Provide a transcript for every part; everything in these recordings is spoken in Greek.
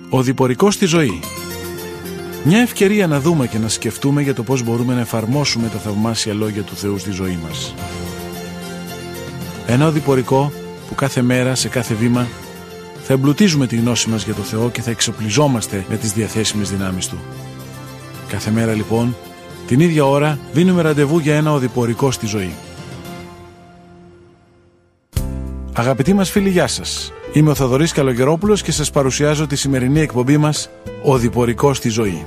Ο διπορικός στη ζωή. Μια ευκαιρία να δούμε και να σκεφτούμε για το πώς μπορούμε να εφαρμόσουμε τα θαυμάσια λόγια του Θεού στη ζωή μας. Ένα οδηπορικό που κάθε μέρα, σε κάθε βήμα, θα εμπλουτίζουμε τη γνώση μας για το Θεό και θα εξοπλιζόμαστε με τις διαθέσιμες δυνάμεις Του. Κάθε μέρα λοιπόν, την ίδια ώρα, δίνουμε ραντεβού για ένα οδηπορικό στη ζωή. Αγαπητοί μας φίλοι, γεια σας. Είμαι ο Θοδωρής Καλογερόπουλος και σας παρουσιάζω τη σημερινή εκπομπή μας «Οδηπορικό στη ζωή».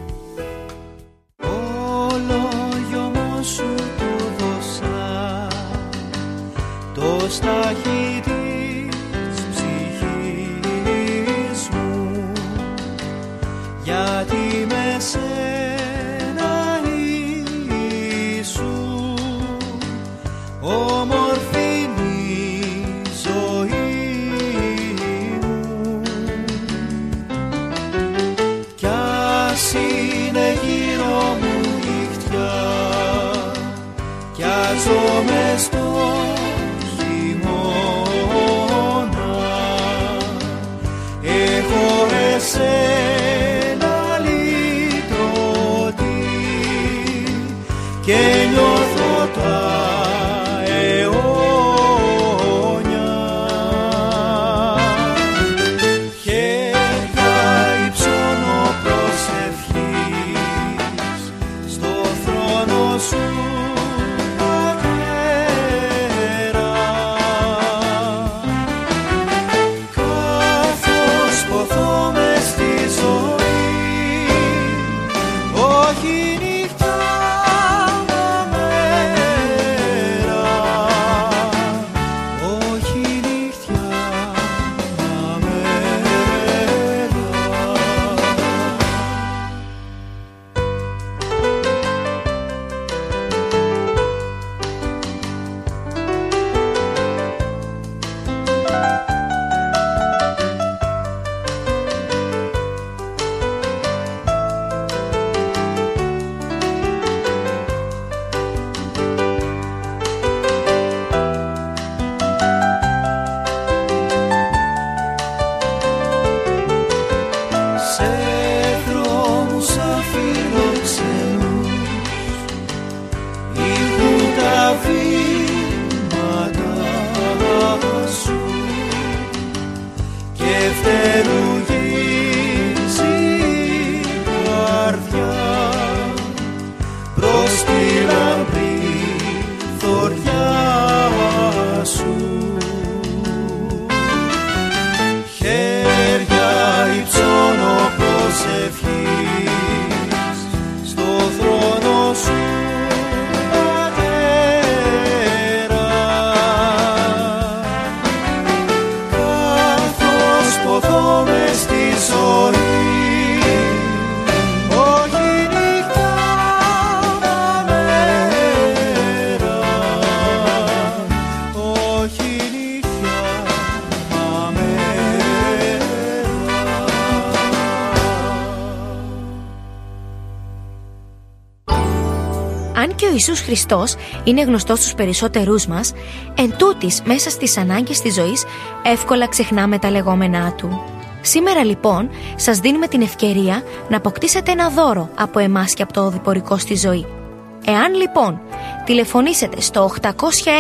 Ο Ιησούς Χριστός είναι γνωστός στους περισσότερούς μας, εν τούτης μέσα στις ανάγκες της ζωής εύκολα ξεχνάμε τα λεγόμενά Του. Σήμερα λοιπόν σας δίνουμε την ευκαιρία να αποκτήσετε ένα δώρο από εμάς και από το οδηπορικό στη ζωή. Εάν λοιπόν τηλεφωνήσετε στο 801 11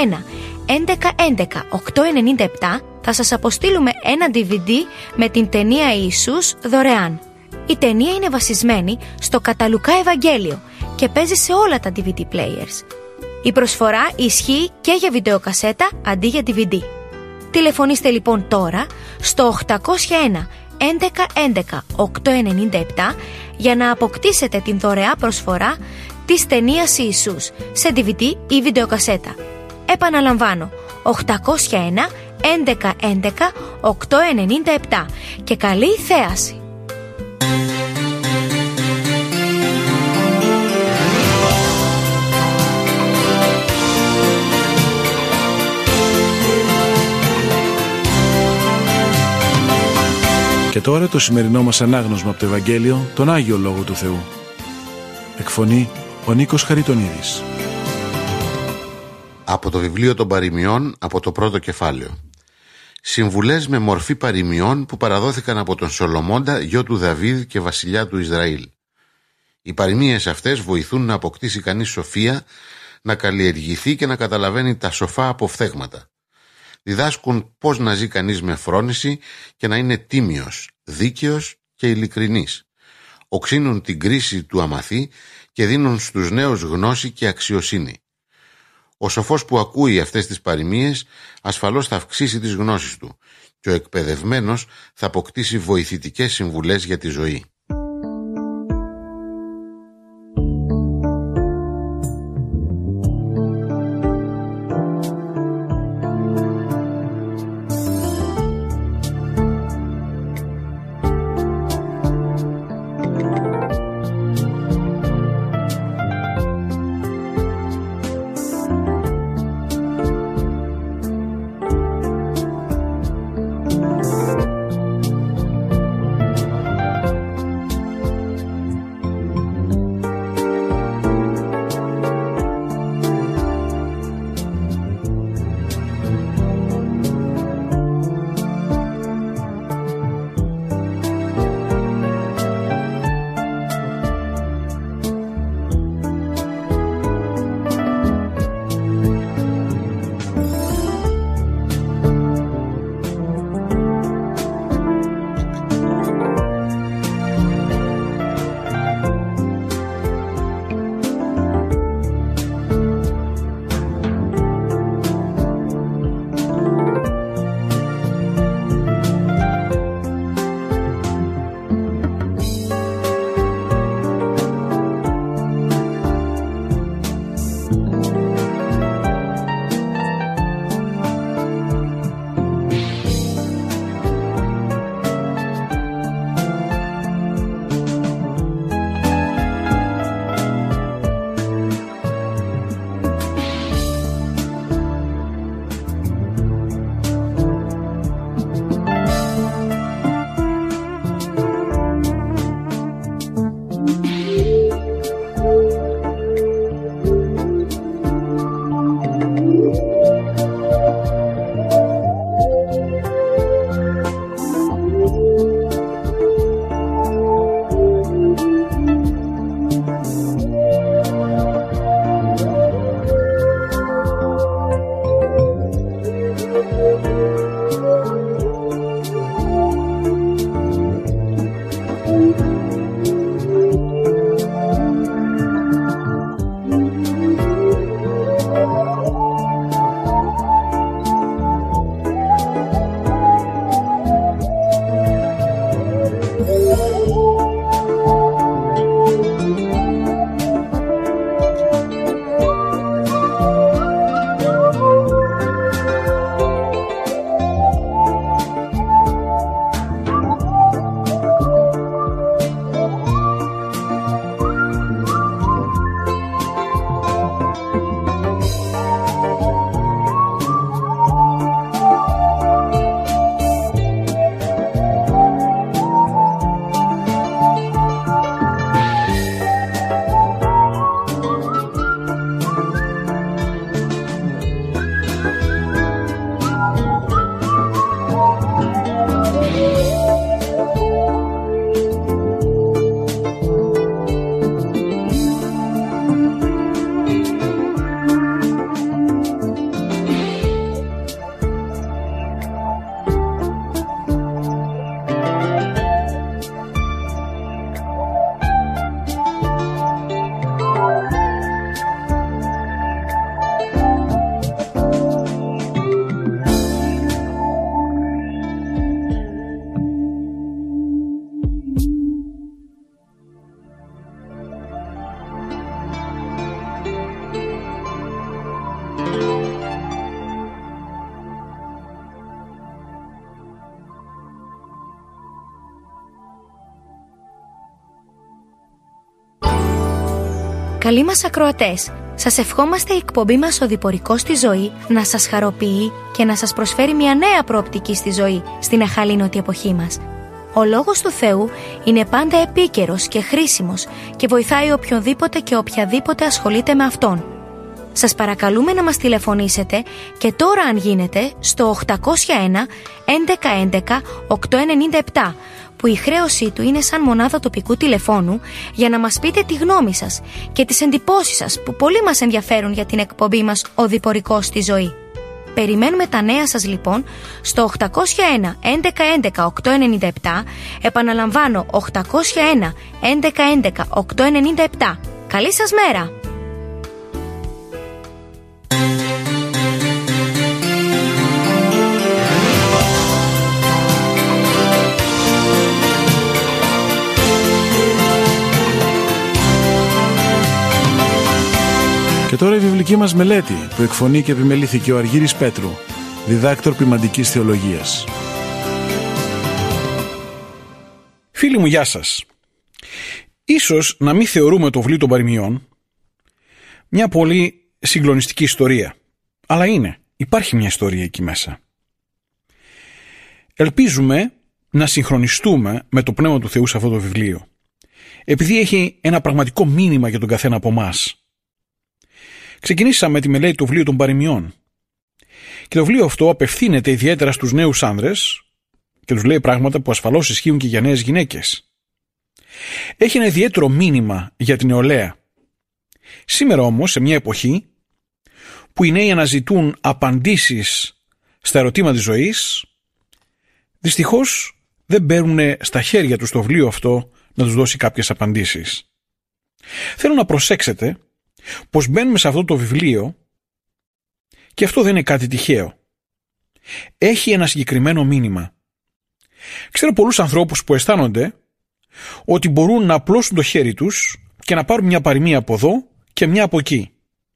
11 897 θα σας αποστείλουμε ένα DVD με την ταινία Ιησούς δωρεάν. Η ταινία είναι βασισμένη στο κατά Λουκά Ευαγγέλιο και παίζει σε όλα τα DVD players. Η προσφορά ισχύει και για βιντεοκασέτα αντί για DVD. Τηλεφωνήστε λοιπόν τώρα στο 801 11 11 897 για να αποκτήσετε την δωρεά προσφορά της ταινίας Ιησούς σε DVD ή βιντεοκασέτα. Επαναλαμβάνω, 801 11 11 897 και καλή θέαση! Και τώρα το σημερινό μας ανάγνωσμα από το Ευαγγέλιο, τον Άγιο Λόγο του Θεού. Εκφωνεί ο Νίκος Χαριτονίδης. Από το βιβλίο των Παροιμιών, από το πρώτο κεφάλαιο. Συμβουλές με μορφή παροιμιών που παραδόθηκαν από τον Σολομώντα, γιο του Δαβίδ και βασιλιά του Ισραήλ. Οι παροιμίες αυτές βοηθούν να αποκτήσει κανείς σοφία, να καλλιεργηθεί και να καταλαβαίνει τα σοφά αποφθέγματα. Διδάσκουν πώς να ζει κανείς με φρόνηση και να είναι τίμιος, δίκαιος και ειλικρινής. Οξύνουν την κρίση του αμαθή και δίνουν στους νέους γνώση και αξιοσύνη. Ο σοφός που ακούει αυτές τις παροιμίες ασφαλώς θα αυξήσει τις γνώσεις του και ο εκπαιδευμένος θα αποκτήσει βοηθητικές συμβουλές για τη ζωή. Καλοί μας ακροατές, σας ευχόμαστε η εκπομπή μας «Οδηπορικός στη ζωή» να σας χαροποιεί και να σας προσφέρει μια νέα προοπτική στη ζωή στην αχαλήνωτη εποχή μας. Ο Λόγος του Θεού είναι πάντα επίκαιρος και χρήσιμος και βοηθάει οποιονδήποτε και οποιαδήποτε ασχολείται με Αυτόν. Σας παρακαλούμε να μας τηλεφωνήσετε και τώρα αν γίνεται στο 801 1111 897, που η χρέωσή του είναι σαν μονάδα τοπικού τηλεφώνου, για να μας πείτε τη γνώμη σας και τις εντυπώσεις σας που πολύ μας ενδιαφέρουν για την εκπομπή μας «Οδηπορικός στη ζωή». Περιμένουμε τα νέα σας λοιπόν στο 801 1111 897, επαναλαμβάνω 801 1111 897. Καλή σας μέρα! Και τώρα η βιβλική μας μελέτη που εκφωνεί και επιμελήθηκε ο Αργύρης Πέτρου, διδάκτορ ποιμαντικής θεολογίας. Φίλοι μου, γεια σας. Ίσως να μην θεωρούμε το βιβλίο των παροιμιών μια πολύ συγκλονιστική ιστορία, αλλά είναι. Υπάρχει μια ιστορία εκεί μέσα. Ελπίζουμε να συγχρονιστούμε με το Πνεύμα του Θεού σε αυτό το βιβλίο, επειδή έχει ένα πραγματικό μήνυμα για τον καθένα από εμάς. Ξεκινήσαμε τη μελέτη του βιβλίου των παροιμιών και το βιβλίο αυτό απευθύνεται ιδιαίτερα στους νέους άνδρες και τους λέει πράγματα που ασφαλώς ισχύουν και για νέες γυναίκες. Έχει ένα ιδιαίτερο μήνυμα για την νεολαία. Σήμερα όμως, σε μια εποχή που οι νέοι αναζητούν απαντήσεις στα ερωτήματα της ζωής, δυστυχώς δεν παίρνουν στα χέρια τους το βιβλίο αυτό να τους δώσει κάποιες απαντήσεις. Θέλω να προσέξετε πως μπαίνουμε σε αυτό το βιβλίο και αυτό δεν είναι κάτι τυχαίο. Έχει ένα συγκεκριμένο μήνυμα. Ξέρω πολλούς ανθρώπους που αισθάνονται ότι μπορούν να απλώσουν το χέρι τους και να πάρουν μια παροιμία από εδώ και μια από εκεί.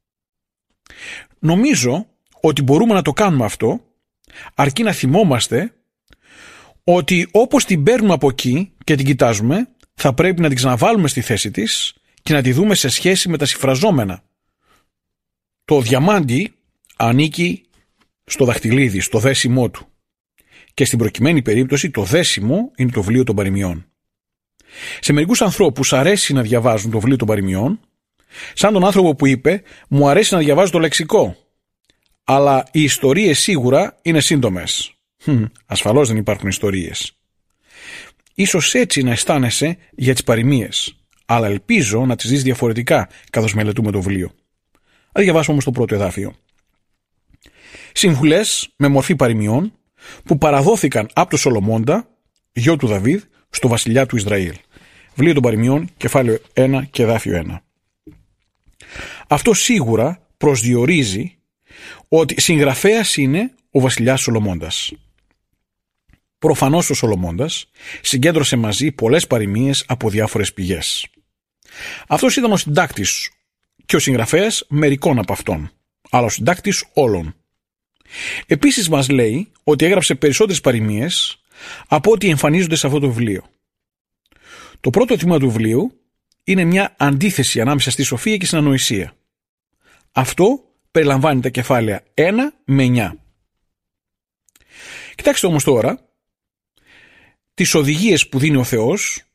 Νομίζω ότι μπορούμε να το κάνουμε αυτό, αρκεί να θυμόμαστε ότι όπως την παίρνουμε από εκεί και την κοιτάζουμε, θα πρέπει να την ξαναβάλουμε στη θέση της και να τη δούμε σε σχέση με τα συμφραζόμενα. Το διαμάντι ανήκει στο δαχτυλίδι, στο δέσιμό του. Και στην προκειμένη περίπτωση το δέσιμο είναι το βιβλίο των παροιμιών. Σε μερικούς ανθρώπους αρέσει να διαβάζουν το βιβλίο των παροιμιών, σαν τον άνθρωπο που είπε «Μου αρέσει να διαβάζω το λεξικό, αλλά οι ιστορίες σίγουρα είναι σύντομες». Ασφαλώς δεν υπάρχουν ιστορίες. Ίσως έτσι να αισθάνεσαι για τις παροιμίες, αλλά ελπίζω να τις δεις διαφορετικά καθώς μελετούμε το βιβλίο. Ας διαβάσουμε όμως το πρώτο εδάφιο. Συμβουλές με μορφή παροιμιών που παραδόθηκαν από τον Σολομώντα, γιο του Δαβίδ, στο βασιλιά του Ισραήλ. Βιβλίο των παροιμιών, κεφάλαιο 1 και εδάφιο 1. Αυτό σίγουρα προσδιορίζει ότι συγγραφέας είναι ο βασιλιάς Σολομώντας. Προφανώς ο Σολομώντας συγκέντρωσε μαζί πολλές παροιμίες από διάφορες πηγές. Αυτός ήταν ο συντάκτης και ο συγγραφέας μερικών από αυτών, αλλά ο συντάκτης όλων. Επίσης μας λέει ότι έγραψε περισσότερες παροιμίες από ό,τι εμφανίζονται σε αυτό το βιβλίο. Το πρώτο τμήμα του βιβλίου είναι μια αντίθεση ανάμεσα στη σοφία και στην ανοησία. Αυτό περιλαμβάνει τα κεφάλαια 1 με 9. Κοιτάξτε όμως τώρα τις οδηγίες που δίνει ο Θεός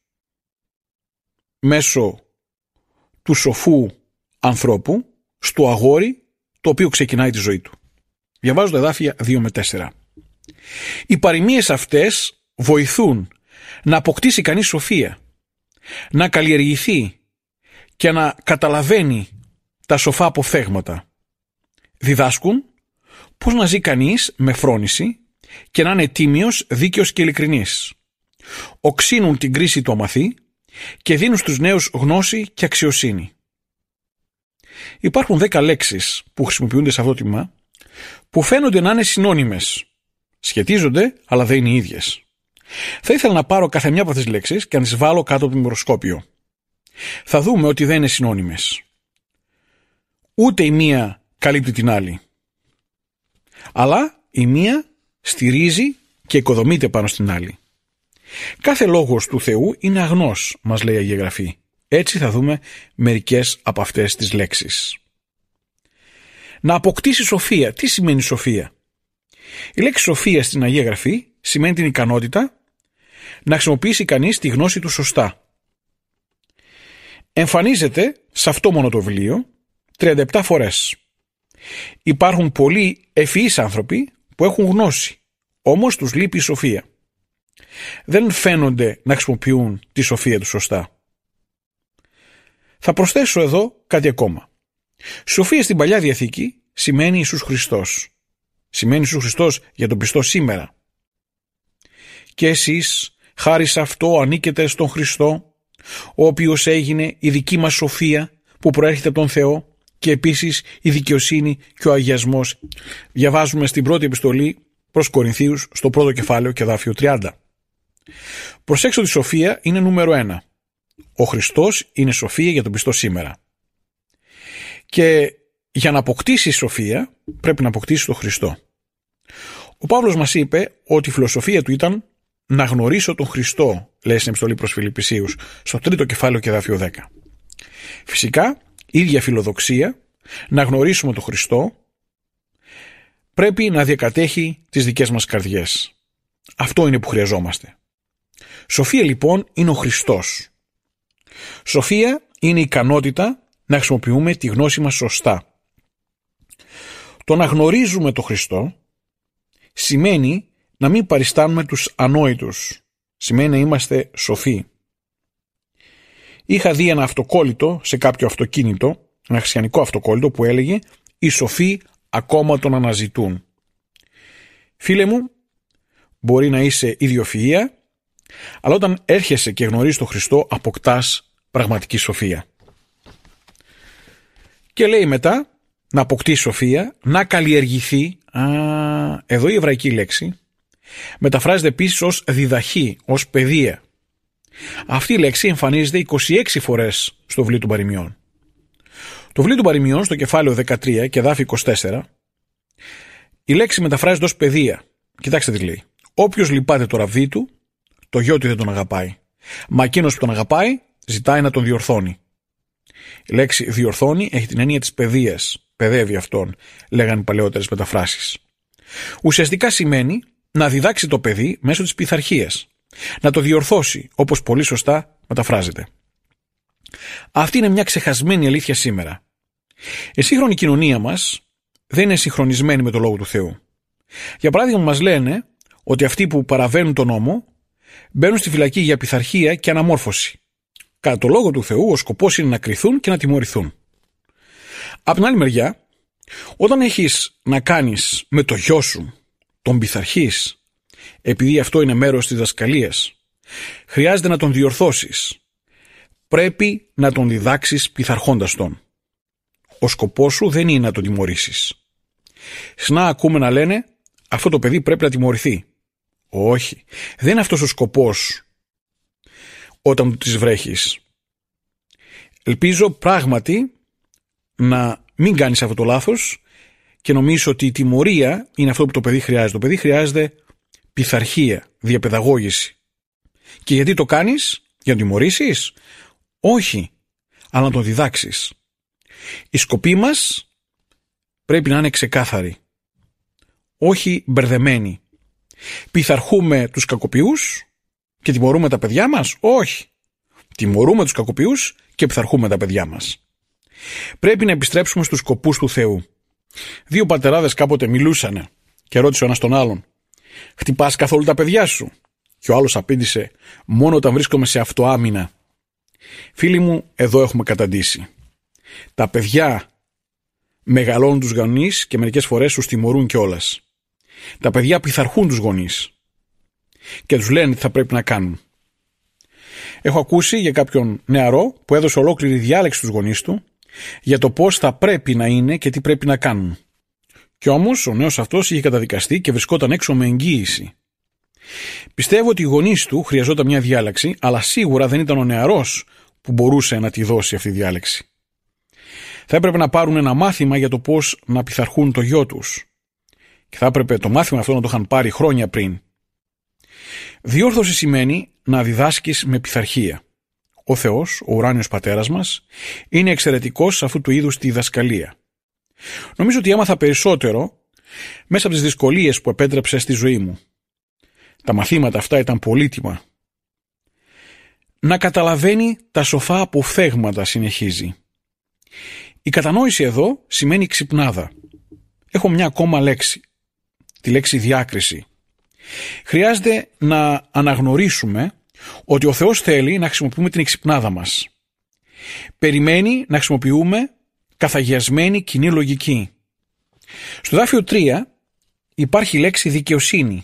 μέσω του σοφού ανθρώπου στο αγόρι το οποίο ξεκινάει τη ζωή του. Διαβάζω τα εδάφια 2 με 4. Οι παροιμίες αυτές βοηθούν να αποκτήσει κανείς σοφία, να καλλιεργηθεί και να καταλαβαίνει τα σοφά αποφθέγματα. Διδάσκουν πώς να ζει κανείς με φρόνηση και να είναι τίμιος, δίκαιος και ειλικρινής. Οξύνουν την κρίση του αμαθή και δίνουν στους νέους γνώση και αξιοσύνη. Υπάρχουν 10 λέξεις που χρησιμοποιούνται σε αυτό το τμήμα που φαίνονται να είναι συνώνυμες. Σχετίζονται, αλλά δεν είναι οι ίδιες. Θα ήθελα να πάρω κάθε μια από αυτές τις λέξεις και να τις βάλω κάτω από το μικροσκόπιο. Θα δούμε ότι δεν είναι συνώνυμες. Ούτε η μία καλύπτει την άλλη. Αλλά η μία στηρίζει και οικοδομείται πάνω στην άλλη. Κάθε λόγος του Θεού είναι αγνός, μας λέει η Αγία Γραφή. Έτσι θα δούμε μερικές από αυτές τις λέξεις. Να αποκτήσει σοφία. Τι σημαίνει σοφία? Η λέξη σοφία στην Αγία Γραφή σημαίνει την ικανότητα να χρησιμοποιήσει κανείς τη γνώση του σωστά. Εμφανίζεται σε αυτό μόνο το βιβλίο 37 φορές. Υπάρχουν πολλοί ευφυείς άνθρωποι που έχουν γνώση, όμως τους λείπει η σοφία. Δεν φαίνονται να χρησιμοποιούν τη σοφία τους σωστά. Θα προσθέσω εδώ κάτι ακόμα. Σοφία στην Παλιά Διαθήκη σημαίνει Ιησούς Χριστός. Σημαίνει Ιησούς Χριστός για τον πιστό σήμερα. Και εσείς, χάρη σε αυτό, ανήκετε στον Χριστό, ο οποίος έγινε η δική μας σοφία που προέρχεται από τον Θεό και επίσης η δικαιοσύνη και ο αγιασμός. Διαβάζουμε στην πρώτη επιστολή προς Κορινθίους στο πρώτο κεφάλαιο και εδάφιο 30. Προσέξτε ότι η σοφία είναι νούμερο 1. Ο Χριστός είναι σοφία για τον πιστό σήμερα. Και για να αποκτήσει σοφία πρέπει να αποκτήσει τον Χριστό. Ο Παύλος μας είπε ότι η φιλοσοφία του ήταν να γνωρίσω τον Χριστό, λέει στην επιστολή προς Φιλιππισίους, στο τρίτο κεφάλαιο και εδάφιο 10. Φυσικά, η ίδια φιλοδοξία, να γνωρίσουμε τον Χριστό, πρέπει να διακατέχει τις δικές μας καρδιές. Αυτό είναι που χρειαζόμαστε. Σοφία λοιπόν είναι ο Χριστός. Σοφία είναι η ικανότητα να χρησιμοποιούμε τη γνώση μας σωστά. Το να γνωρίζουμε τον Χριστό σημαίνει να μην παριστάνουμε τους ανόητους. Σημαίνει να είμαστε σοφοί. Είχα δει ένα αυτοκόλλητο σε κάποιο αυτοκίνητο, ένα χριστιανικό αυτοκόλλητο που έλεγε «Οι σοφοί ακόμα τον αναζητούν». Φίλε μου, μπορεί να είσαι ιδιοφυΐα, αλλά όταν έρχεσαι και γνωρίζεις τον Χριστό αποκτάς πραγματική σοφία. Και λέει μετά να αποκτήσει σοφία, να καλλιεργηθεί. Εδώ η εβραϊκή λέξη μεταφράζεται επίσης ως διδαχή, ως παιδεία. Αυτή η λέξη εμφανίζεται 26 φορές στο βιβλίο των Παροιμιών. Το βιβλίο των Παροιμιών στο κεφάλαιο 13 και εδάφιο 24 η λέξη μεταφράζεται ως παιδεία. Κοιτάξτε τι λέει. Όποιος λυπάται το ραβδί του, το γιο του δεν τον αγαπάει. Μα εκείνος που τον αγαπάει ζητάει να τον διορθώνει. Η λέξη διορθώνει έχει την έννοια της παιδείας. Παιδεύει αυτόν, λέγανε οι παλαιότερες μεταφράσεις. Ουσιαστικά σημαίνει να διδάξει το παιδί μέσω της πειθαρχίας. Να το διορθώσει, όπως πολύ σωστά μεταφράζεται. Αυτή είναι μια ξεχασμένη αλήθεια σήμερα. Η σύγχρονη κοινωνία μας δεν είναι συγχρονισμένη με το Λόγο του Θεού. Για παράδειγμα, μας λένε ότι αυτοί που παραβαίνουν τον νόμο μπαίνουν στη φυλακή για πειθαρχία και αναμόρφωση. Κατά το Λόγο του Θεού, ο σκοπός είναι να κριθούν και να τιμωρηθούν. Απ' την άλλη μεριά, όταν έχεις να κάνεις με το γιο σου, τον πειθαρχείς, επειδή αυτό είναι μέρος της διδασκαλίας, χρειάζεται να τον διορθώσεις. Πρέπει να τον διδάξεις πειθαρχώντας τον. Ο σκοπός σου δεν είναι να τον τιμωρήσεις. Συχνά ακούμε να λένε αυτό το παιδί πρέπει να τιμωρηθεί. Όχι, δεν είναι αυτός ο σκοπός όταν του τις βρέχεις. Ελπίζω πράγματι να μην κάνεις αυτό το λάθος και νομίζεις ότι η τιμωρία είναι αυτό που το παιδί χρειάζεται. Το παιδί χρειάζεται πειθαρχία, διαπαιδαγώγηση. Και γιατί το κάνεις? Για να τιμωρήσεις? Όχι, αλλά να τον διδάξεις. Οι σκοποί μας πρέπει να είναι ξεκάθαροι, όχι μπερδεμένοι. Πειθαρχούμε τους κακοποιούς και τιμωρούμε τα παιδιά μας? Όχι. Τιμωρούμε τους κακοποιούς και πειθαρχούμε τα παιδιά μας. Πρέπει να επιστρέψουμε στους σκοπούς του Θεού. Δύο πατεράδες κάποτε μιλούσανε και ρώτησε ο ένας τον άλλον: «Χτυπάς καθόλου τα παιδιά σου?» Και ο άλλος απήντησε: «Μόνο όταν βρίσκομαι σε αυτοάμυνα». Φίλοι μου, εδώ έχουμε καταντήσει. Τα παιδιά μεγαλώνουν τους γονείς και μερικές φορές τους τιμωρούν κιόλας. Τα παιδιά πειθαρχούν τους γονείς και τους λένε τι θα πρέπει να κάνουν. Έχω ακούσει για κάποιον νεαρό που έδωσε ολόκληρη διάλεξη στους γονείς του για το πώς θα πρέπει να είναι και τι πρέπει να κάνουν. Κι όμως ο νέος αυτός είχε καταδικαστεί και βρισκόταν έξω με εγγύηση. Πιστεύω ότι οι γονείς του χρειαζόταν μια διάλεξη, αλλά σίγουρα δεν ήταν ο νεαρός που μπορούσε να τη δώσει αυτή τη διάλεξη. Θα έπρεπε να πάρουν ένα μάθημα για το πώς να πειθαρχούν το γιο τους. Και θα έπρεπε το μάθημα αυτό να το είχαν πάρει χρόνια πριν. Διόρθωση σημαίνει να διδάσκεις με πειθαρχία. Ο Θεός, ο ουράνιος πατέρας μας, είναι εξαιρετικός σε αυτού του είδους τη διδασκαλία. Νομίζω ότι έμαθα περισσότερο μέσα από τις δυσκολίες που επέτρεψε στη ζωή μου. Τα μαθήματα αυτά ήταν πολύτιμα. Να καταλαβαίνει τα σοφά αποφθέγματα, συνεχίζει. Η κατανόηση εδώ σημαίνει ξυπνάδα. έχω μια ακόμα λέξη, τη λέξη διάκριση. Χρειάζεται να αναγνωρίσουμε ότι ο Θεός θέλει να χρησιμοποιούμε την εξυπνάδα μας. Περιμένει να χρησιμοποιούμε καθαγιασμένη κοινή λογική. Στο εδάφιο 3 υπάρχει η λέξη δικαιοσύνη.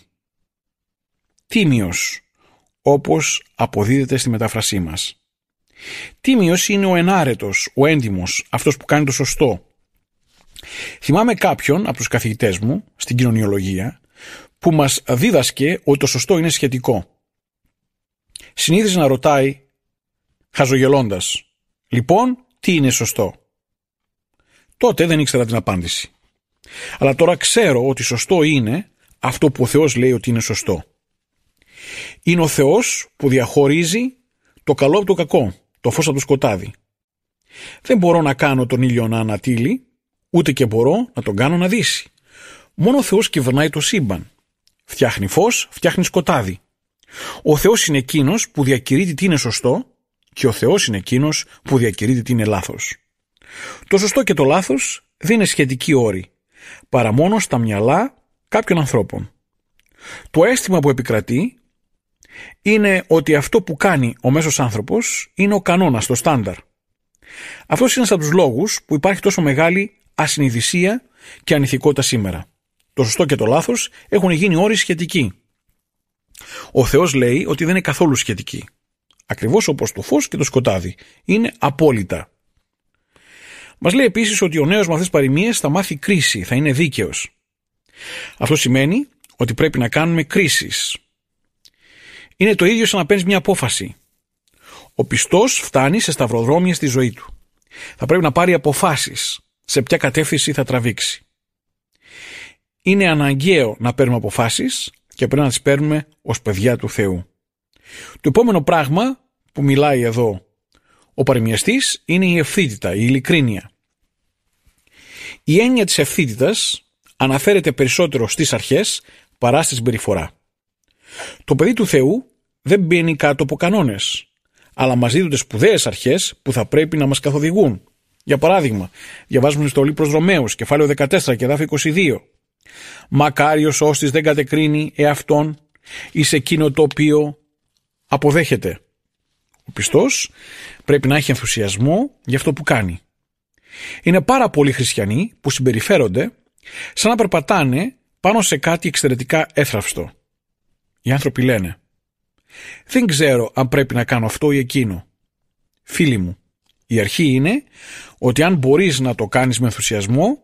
Τίμιος, όπως αποδίδεται στη μετάφρασή μας. Τίμιος είναι ο ενάρετος, ο έντιμος, αυτός που κάνει το σωστό. Θυμάμαι κάποιον από τους καθηγητές μου στην κοινωνιολογία που μας δίδασκε ότι το σωστό είναι σχετικό. Συνήθιζε να ρωτάει χαζογελώντας, λοιπόν, τι είναι σωστό? Τότε δεν ήξερα την απάντηση. Αλλά τώρα ξέρω ότι σωστό είναι αυτό που ο Θεός λέει ότι είναι σωστό. Είναι ο Θεός που διαχωρίζει το καλό από το κακό, το φως από το σκοτάδι. Δεν μπορώ να κάνω τον ήλιο να ανατείλει, ούτε και μπορώ να τον κάνω να δύσει. Μόνο ο Θεός κυβερνάει το σύμπαν. Φτιάχνει φως, φτιάχνει σκοτάδι. Ο Θεός είναι εκείνος που διακηρύττει τι είναι σωστό και ο Θεός είναι εκείνος που διακηρύττει τι είναι λάθος. Το σωστό και το λάθος δεν είναι σχετικοί όροι, παρά μόνο στα μυαλά κάποιων ανθρώπων. Το αίσθημα που επικρατεί είναι ότι αυτό που κάνει ο μέσος άνθρωπος είναι ο κανόνας, το στάνταρ. Αυτός είναι από τους λόγους που υπάρχει τόσο μεγάλη ασυνειδησία και ανηθικότητα σήμερα. Το σωστό και το λάθος έχουν γίνει όροι σχετικοί. Ο Θεός λέει ότι δεν είναι καθόλου σχετικοί. Ακριβώς όπως το φως και το σκοτάδι. Είναι απόλυτα. Μας λέει επίσης ότι ο νέος με αυτές τις παροιμίες θα μάθει κρίση, θα είναι δίκαιος. Αυτό σημαίνει ότι πρέπει να κάνουμε κρίσεις. Είναι το ίδιο σαν να παίρνεις μια απόφαση. Ο πιστός φτάνει σε σταυροδρόμια στη ζωή του. Θα πρέπει να πάρει αποφάσεις σε ποια κατεύθυνση θα τραβήξει. Είναι αναγκαίο να παίρνουμε αποφάσεις και πρέπει να τις παίρνουμε ως παιδιά του Θεού. Το επόμενο πράγμα που μιλάει εδώ ο παροιμιαστής είναι η ευθύτητα, η ειλικρίνεια. Η έννοια της ευθύτητας αναφέρεται περισσότερο στις αρχές παρά στη συμπεριφορά. Το παιδί του Θεού δεν μπαίνει κάτω από κανόνες, αλλά μας δίδονται σπουδαίες αρχές που θα πρέπει να μας καθοδηγούν. Για παράδειγμα, διαβάζουμε στο Λίπρος Ρωμαίους, κεφάλαιο 14 και εδάφιο 22. Μακάριος ώστις δεν κατεκρίνει εαυτόν εις εκείνο το οποίο αποδέχεται. Ο πιστός πρέπει να έχει ενθουσιασμό για αυτό που κάνει. Είναι πάρα πολλοί χριστιανοί που συμπεριφέρονται σαν να περπατάνε πάνω σε κάτι εξαιρετικά εύθραυστο. Οι άνθρωποι λένε, δεν ξέρω αν πρέπει να κάνω αυτό ή εκείνο. Φίλοι μου, η αρχή είναι ότι αν μπορείς να το κάνεις με ενθουσιασμό,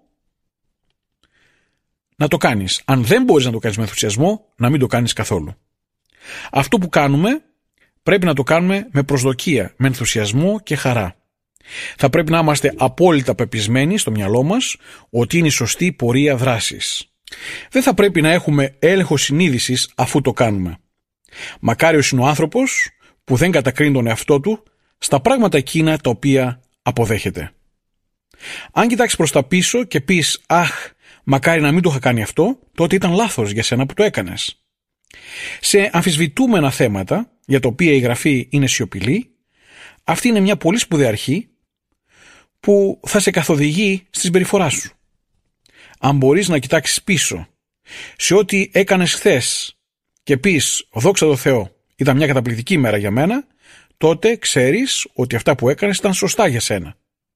να το κάνεις. Αν δεν μπορείς να το κάνεις με ενθουσιασμό, να μην το κάνεις καθόλου. Αυτό που κάνουμε πρέπει να το κάνουμε με προσδοκία, με ενθουσιασμό και χαρά. Θα πρέπει να είμαστε απόλυτα πεπισμένοι στο μυαλό μας ότι είναι η σωστή πορεία δράσης. Δεν θα πρέπει να έχουμε έλεγχο συνείδησης αφού το κάνουμε. Μακάριος είναι ο άνθρωπος που δεν κατακρίνει τον εαυτό του στα πράγματα εκείνα τα οποία αποδέχεται. Αν κοιτάξεις προς τα πίσω και πεις «Αχ, μακάρι να μην το είχα κάνει αυτό», τότε ήταν λάθος για σένα που το έκανες. Σε αμφισβητούμενα θέματα, για τα οποία η Γραφή είναι σιωπηλή, αυτή είναι μια πολύ σπουδαία αρχή που θα σε καθοδηγεί στη συμπεριφορά σου. Αν μπορείς να κοιτάξεις πίσω σε ό,τι έκανες χθες και πεις «Δόξα τω Θεώ, ήταν μια καταπληκτική μέρα για μένα», τότε ξέρεις ότι αυτά που έκανες ήταν σωστά για σένα.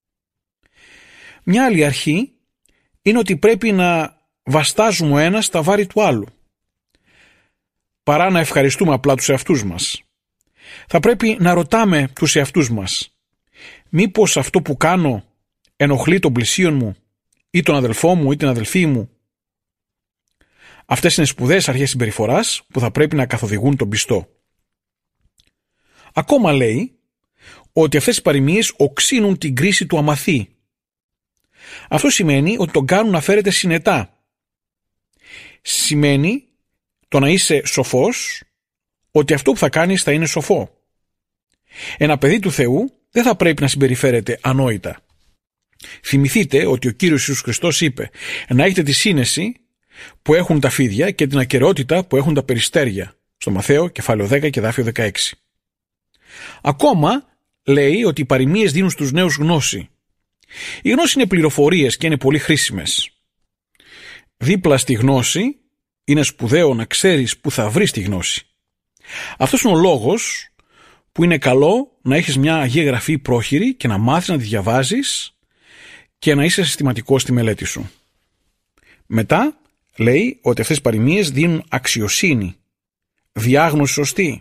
Μια άλλη αρχή είναι ότι πρέπει να βαστάζουμε ο ένας τα βάρη του άλλου, παρά να ευχαριστούμε απλά τους εαυτούς μας. Θα πρέπει να ρωτάμε τους εαυτούς μας, μήπως αυτό που κάνω ενοχλεί τον πλησίον μου ή τον αδελφό μου ή την αδελφή μου. Αυτές είναι σπουδαίες αρχές συμπεριφοράς που θα πρέπει να καθοδηγούν τον πιστό. Ακόμα λέει ότι αυτές οι παροιμίες οξύνουν την κρίση του αμαθή. Αυτό σημαίνει ότι τον κάνουν να φέρεται συνετά. Σημαίνει το να είσαι σοφός, ότι αυτό που θα κάνεις θα είναι σοφό. Ένα παιδί του Θεού δεν θα πρέπει να συμπεριφέρεται ανόητα. Θυμηθείτε ότι ο Κύριος Ιησούς Χριστός είπε να έχετε τη σύνεση που έχουν τα φίδια και την ακεραιότητα που έχουν τα περιστέρια. Στο Μαθαίο κεφάλαιο 10 και εδάφιο 16. Ακόμα λέει ότι οι παροιμίες δίνουν στους νέους γνώση. Η γνώση είναι πληροφορίες και είναι πολύ χρήσιμες. δίπλα στη γνώση είναι σπουδαίο να ξέρεις που θα βρεις τη γνώση. Αυτός είναι ο λόγος που είναι καλό να έχεις μια Αγία Γραφή πρόχειρη και να μάθεις να τη διαβάζεις και να είσαι συστηματικός στη μελέτη σου. Μετά λέει ότι αυτές οι παροιμίες δίνουν αξιοσύνη, διάγνωση σωστή.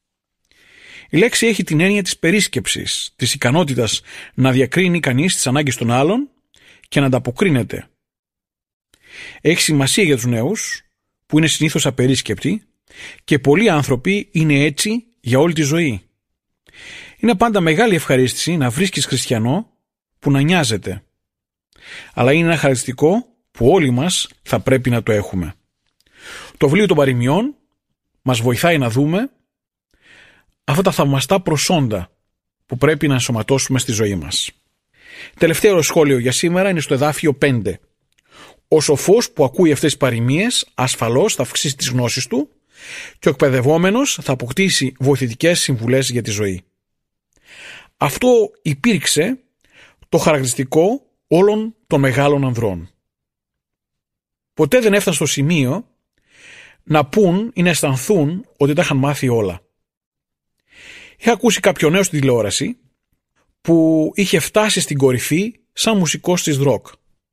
Η λέξη έχει την έννοια της περίσκεψης, της ικανότητας να διακρίνει κανείς τις ανάγκες των άλλων και να ανταποκρίνεται. Έχει σημασία για τους νέους που είναι συνήθως απερίσκεπτοι και πολλοί άνθρωποι είναι έτσι για όλη τη ζωή. Είναι πάντα μεγάλη ευχαρίστηση να βρίσκεις χριστιανό που να νοιάζεται. Αλλά είναι ένα χαρακτηριστικό που όλοι μας θα πρέπει να το έχουμε. Το βιβλίο των παροιμιών μας βοηθάει να δούμε αυτά τα θαυμαστά προσόντα που πρέπει να ενσωματώσουμε στη ζωή μας. Τελευταίο σχόλιο για σήμερα είναι στο εδάφιο 5. Ο σοφός που ακούει αυτές τις παροιμίες ασφαλώς θα αυξήσει τις γνώσεις του και ο εκπαιδευόμενος θα αποκτήσει βοηθητικές συμβουλές για τη ζωή. Αυτό υπήρξε το χαρακτηριστικό όλων των μεγάλων ανδρών. Ποτέ δεν έφτασαν στο σημείο να πούν ή να αισθανθούν ότι τα είχαν μάθει όλα. Είχα ακούσει κάποιο νέο στην τηλεόραση που είχε φτάσει στην κορυφή σαν μουσικός της ροκ.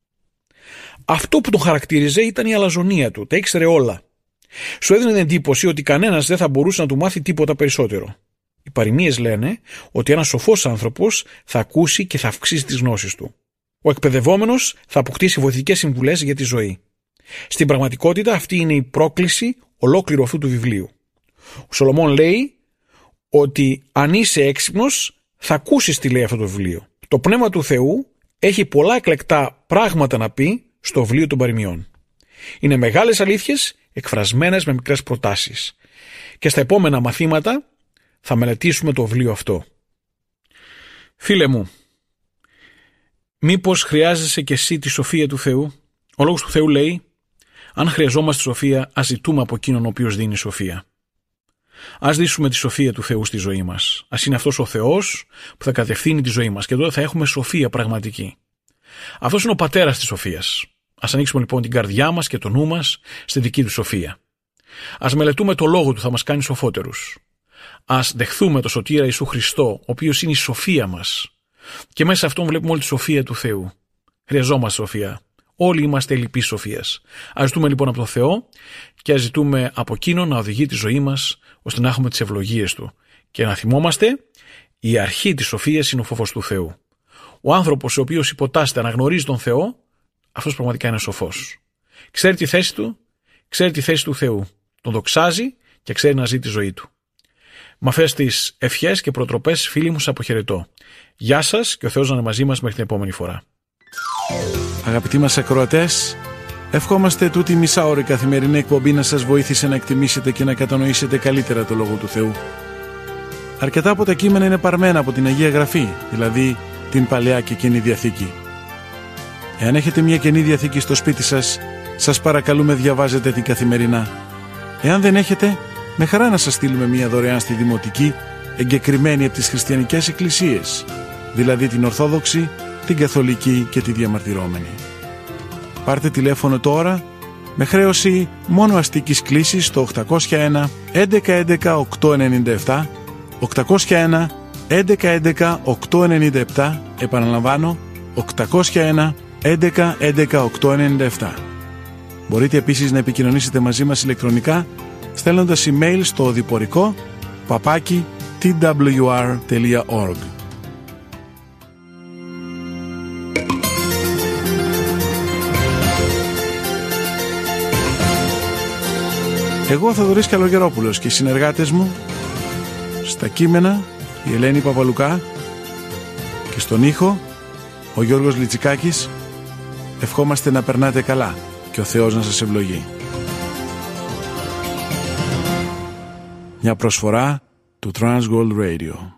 Αυτό που τον χαρακτήριζε ήταν η αλαζονία του, τα ήξερε όλα. Σου έδινε την εντύπωση ότι κανένας δεν θα μπορούσε να του μάθει τίποτα περισσότερο. Οι παροιμίες λένε ότι ένας σοφός άνθρωπος θα ακούσει και θα αυξήσει τις γνώσεις του. Ο εκπαιδευόμενος θα αποκτήσει βοηθητικές συμβουλές για τη ζωή. Στην πραγματικότητα αυτή είναι η πρόκληση ολόκληρου αυτού του βιβλίου. Ο Σολομών λέει ότι αν είσαι έξυπνος θα ακούσεις τι λέει αυτό το βιβλίο. Το Πνεύμα του Θεού έχει πολλά εκλεκτά πράγματα να πει στο βιβλίο των παροιμιών. Είναι μεγάλες αλήθειες εκφρασμένες με μικρές προτάσεις. Και στα επόμενα μαθήματα θα μελετήσουμε το βιβλίο αυτό. Φίλε μου, μήπως χρειάζεσαι και εσύ τη σοφία του Θεού? Ο Λόγος του Θεού λέει, αν χρειαζόμαστε σοφία, ας ζητούμε από εκείνον ο οποίος δίνει σοφία. Ας ζήσουμε τη σοφία του Θεού στη ζωή μας. Ας είναι αυτός ο Θεός που θα κατευθύνει τη ζωή μας και τότε θα έχουμε σοφία πραγματική. Αυτός είναι ο πατέρας της σοφίας. Ας ανοίξουμε λοιπόν την καρδιά μας και το νου μας στη δική του σοφία. Ας μελετούμε το λόγο του, θα μας κάνει σοφότερους. Ας δεχθούμε το σωτήρα Ιησού Χριστό, ο οποίος είναι η σοφία μας. Και μέσα σε αυτόν βλέπουμε όλη τη σοφία του Θεού. Χρειαζόμαστε σοφία. Όλοι είμαστε ελλειπείς σοφίας. Ας ζητούμε λοιπόν από τον Θεό και ας ζητούμε από εκείνον να οδηγεί τη ζωή μας ώστε να έχουμε τις ευλογίες του. Και να θυμόμαστε, η αρχή της σοφίας είναι ο φόβος του Θεού. Ο άνθρωπος ο οποίος υποτάσσεται, αναγνωρίζει τον Θεό, αυτός πραγματικά είναι σοφός. Ξέρει τη θέση του, ξέρει τη θέση του Θεού. Τον δοξάζει και ξέρει να ζει τη ζωή του. Με αυτές τις ευχές και προτροπές, φίλοι μου, σας αποχαιρετώ. Γεια σας και ο Θεός να είναι μαζί μας μέχρι την επόμενη φορά. Αγαπητοί μας ακροατές, ευχόμαστε τούτη μισάωρη καθημερινή εκπομπή να σας βοήθησε να εκτιμήσετε και να κατανοήσετε καλύτερα το Λόγο του Θεού. Αρκετά από τα κείμενα είναι παρμένα από την Αγία Γραφή, δηλαδή την Παλαιά και Καινή Διαθήκη. Εάν έχετε μια Καινή Διαθήκη στο σπίτι σας, σας παρακαλούμε διαβάζετε την καθημερινά. Εάν δεν έχετε, με χαρά να σας στείλουμε μια δωρεάν στη Δημοτική, εγκεκριμένη από τις χριστιανικές εκκλησίες, δηλαδή την Ορθόδοξη, την Καθολική και τη Διαμαρτυρόμενη. Πάρτε τηλέφωνο τώρα με χρέωση μόνο αστικής κλήσης στο 801 1111 897, 801 1111 897, επαναλαμβάνω 801 1111 897. Μπορείτε επίσης να επικοινωνήσετε μαζί μας ηλεκτρονικά στέλνοντας email στο οδηπορικό @twr.org. Εγώ, Θοδωρής Καλογερόπουλος, και οι συνεργάτες μου στα κείμενα η Ελένη Παπαλουκά και στον ήχο ο Γιώργος Λιτσικάκης, ευχόμαστε να περνάτε καλά και ο Θεός να σας ευλογεί. Μια προσφορά του Transworld Radio.